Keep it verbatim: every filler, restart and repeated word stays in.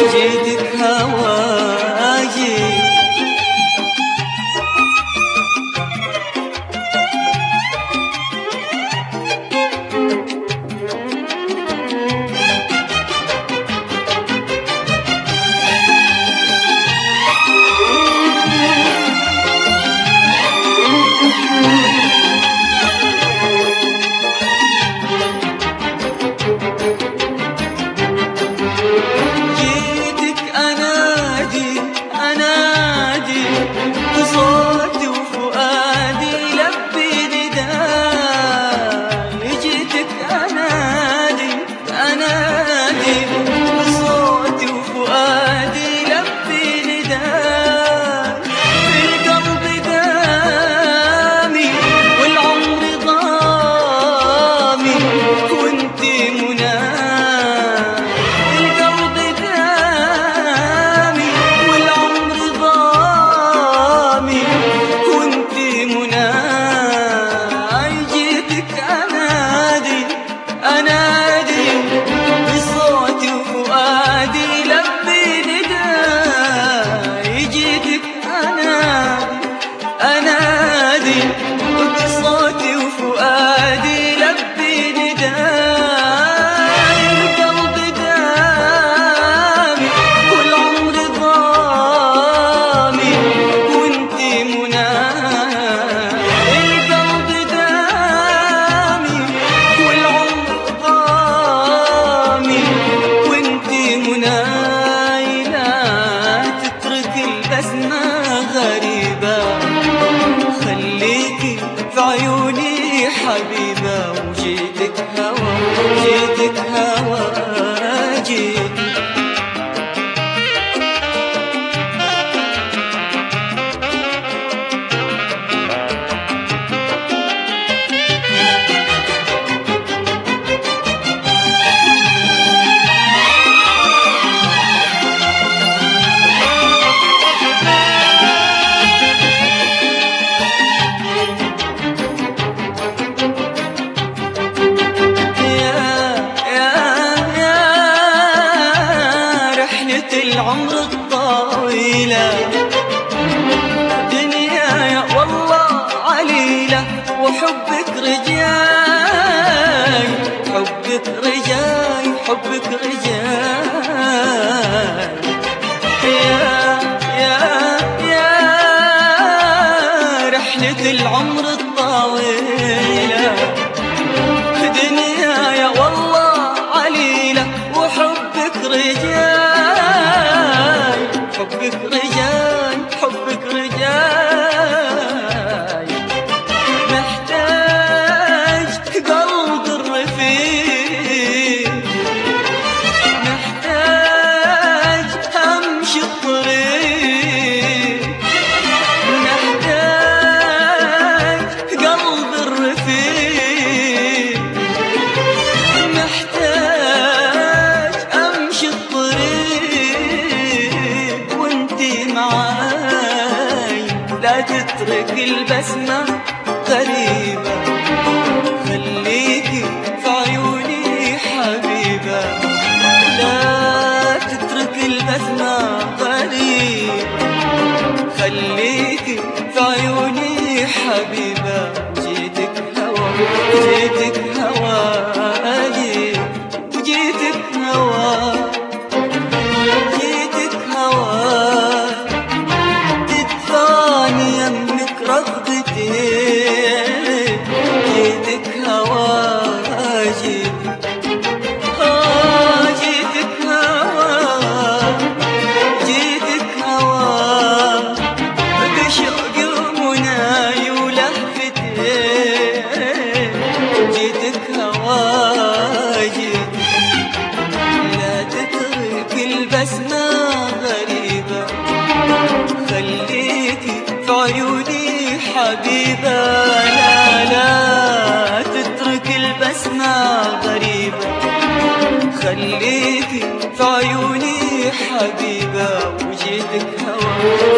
جيتك هواجي. حبيبة وجيتك هوا جيتك هوا جيتك. العمر الطويلة دنيا والله عليلة، وحبك رجاي حبك رجاي حبك رجاي. يا يا يا رحلة العمر الطويلة دنيا والله عليلة، وحبك رجاي حبك رجاي حبك رجاي. محتاج قلب الرفيق، محتاج امشي الطريق، محتاج قلب الرفيق، محتاج امشي الطريق وانتي معاي. لا تترك البسمة غريبة، خليكي في عيوني حبيبة. لا تترك البسمة غريبة، خليكي في عيوني حبيبة. جيتك هوا جيتك هوا جيتك هوا جيتك هوا تدفعني يمك رغبتي. جيتك هوا جيتك آه جيتك هوا جيتك هوا بشوقي ومناي ولهفتي. جيتك هوا جيتك. لا تترك البسمة غريبة، خليكي في عيوني حبيبة. لا لا تترك البسمة غريبة، خليكي في عيوني حبيبة. وجيتك هوا